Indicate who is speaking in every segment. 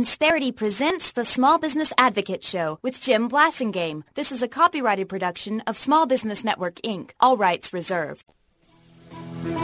Speaker 1: Insperity presents the Small Business Advocate Show with Jim Blasingame. This is a copyrighted production of Small Business Network, Inc., all rights reserved.
Speaker 2: I'm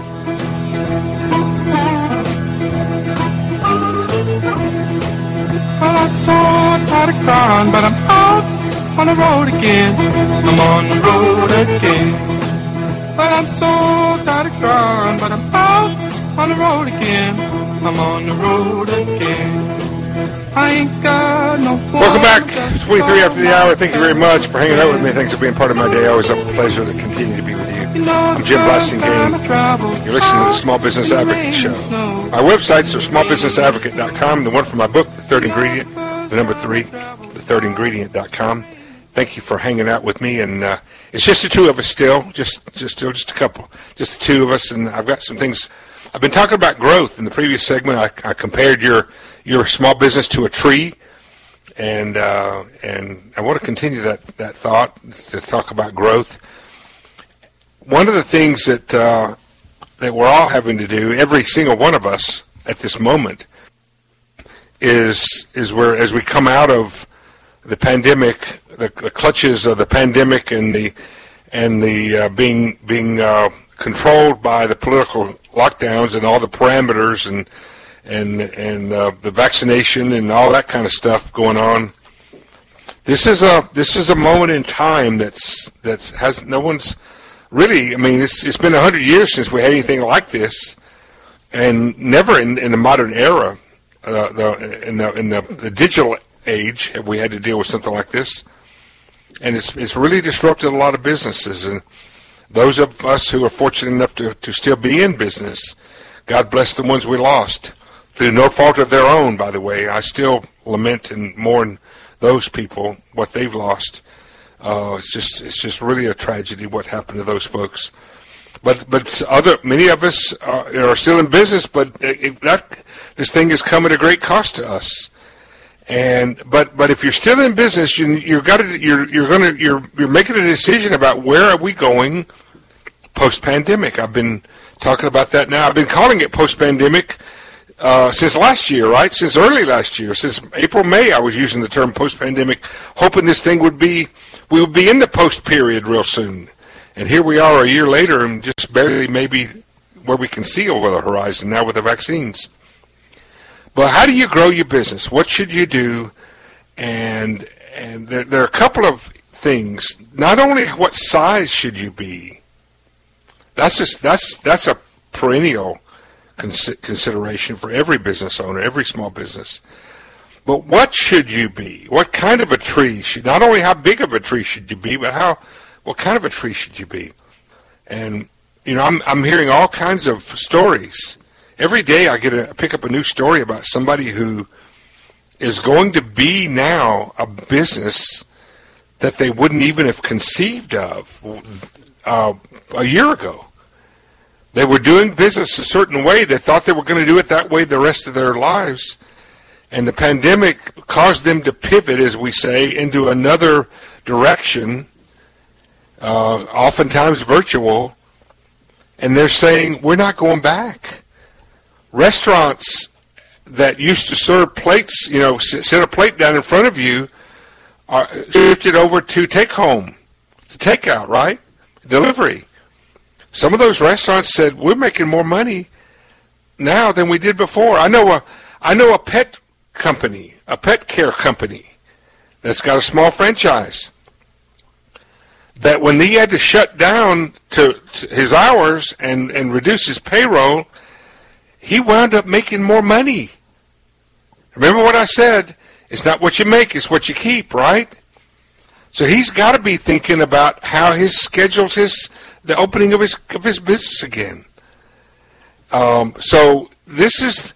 Speaker 2: so tired of crying, but I'm out on the road again. I'm on the road again. But I'm so tired of crying, but I'm out on the road again. I'm on the road again. I ain't got no.
Speaker 3: Welcome back. It's 23 after the hour. Thank you very much for hanging out with me. Thanks for being part of my day. Always a pleasure to continue to be with you. I'm Jim Blasingame. You're listening to the Small Business Advocate Show. My websites are smallbusinessadvocate.com. The one for my book, The Third Ingredient, the number 3, thethirdingredient.com. Thank you for hanging out with me. And it's just the two of us still, just a couple, just the two of us. And I've got some things. I've been talking about growth in the previous segment. I compared your small business to a tree, and I want to continue that thought to talk about growth. One of the things that we're all having to do, every single one of us at this moment, is where as we come out of the pandemic, the clutches of the pandemic, and the being controlled by the political lockdowns and all the parameters and the vaccination and all that kind of stuff going on. This is a moment in time that's has no one's really. I mean, it's been 100 years since we had anything like this, and never in the modern era, in the digital age, have we had to deal with something like this. And it's really disrupted a lot of businesses, and those of us who are fortunate enough to still be in business, God bless the ones we lost. Through no fault of their own, by the way. I still lament and mourn those people, what they've lost. It's just really a tragedy what happened to those folks. But many of us are still in business, but this thing is coming at a great cost to us. But if you're still in business, you're making a decision about where are we going post-pandemic. I've been talking about that now. I've been calling it post-pandemic since last year, right? Since early last year, since April, May, I was using the term post-pandemic, hoping this thing we would be in the post-period real soon. And here we are a year later, and just barely maybe where we can see over the horizon now with the vaccines. But how do you grow your business? What should you do? And there are a couple of things. Not only what size should you be. That's a perennial consideration for every business owner, every small business. But what should you be? What kind of a tree should? Not only how big of a tree should you be, but what kind of a tree should you be? And I'm hearing all kinds of stories. Every day I pick up a new story about somebody who is going to be now a business that they wouldn't even have conceived of a year ago. They were doing business a certain way. They thought they were going to do it that way the rest of their lives. And the pandemic caused them to pivot, as we say, into another direction, oftentimes virtual. And they're saying, we're not going back. Restaurants that used to serve plates, set a plate down in front of you, are shifted over to take-home, to take-out, right? Delivery. Some of those restaurants said, we're making more money now than we did before. I know a pet company, a pet care company that's got a small franchise that when he had to shut down to his hours and reduce his payroll, he wound up making more money. Remember what I said? It's not what you make, it's what you keep, right? So he's got to be thinking about how he schedules the opening of his business again. So this is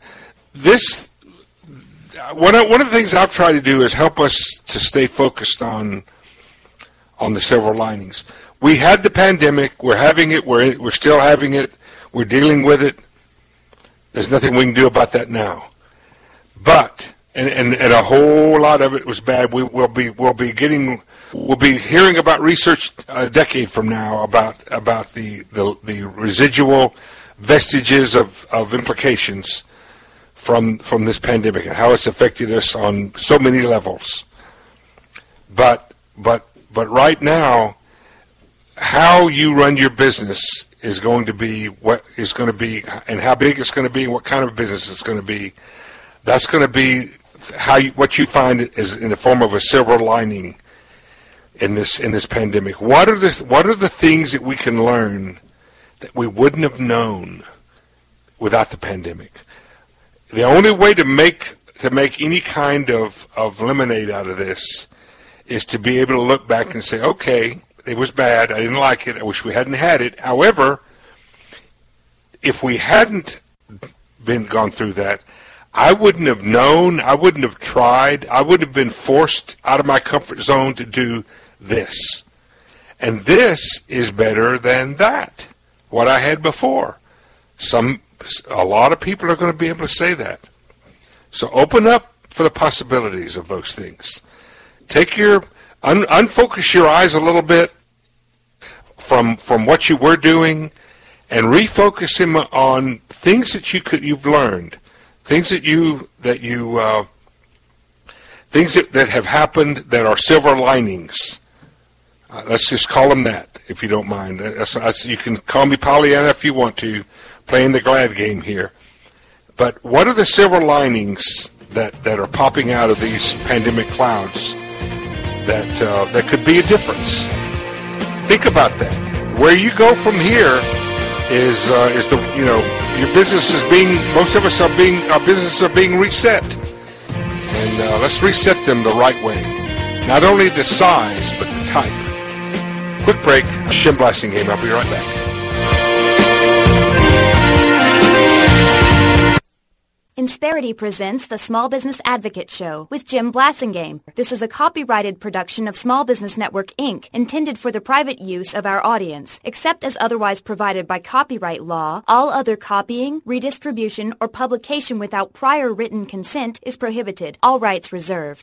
Speaker 3: one of the things I've tried to do is help us to stay focused on the silver linings. We had the pandemic. We're having it. We're still having it. We're dealing with it. There's nothing we can do about that now. But and a whole lot of it was bad. We'll be hearing about research a decade from now about the residual vestiges of implications from this pandemic and how it's affected us on so many levels. But right now, how you run your business is going to be what is going to be, and how big it's going to be, and what kind of business it's going to be. That's going to be what you find is in the form of a silver lining in this pandemic. What are the things that we can learn that we wouldn't have known without the pandemic? The only way to make any kind of lemonade out of this is to be able to look back and say, okay, it was bad. I didn't like it. I wish we hadn't had it. However, if we hadn't gone through that, I wouldn't have known. I wouldn't have tried. I wouldn't have been forced out of my comfort zone to do this. And this is better than that, what I had before. A lot of people are going to be able to say that. So open up for the possibilities of those things. Take unfocus your eyes a little bit from what you were doing, and refocus them on things that you've learned, things that have happened that are silver linings. Let's just call them that, if you don't mind. You can call me Pollyanna if you want to, playing the glad game here. But what are the silver linings that are popping out of these pandemic clouds that could be a difference? Think about that. Where you go from here is your business is being, most of us our businesses are being reset, and let's reset them the right way. Not only the size, but the type. Quick break. Jim Blasingame. I'll be right back.
Speaker 1: Insperity presents the Small Business Advocate Show with Jim Blasingame. This is a copyrighted production of Small Business Network, Inc., intended for the private use of our audience. Except as otherwise provided by copyright law, all other copying, redistribution, or publication without prior written consent is prohibited. All rights reserved.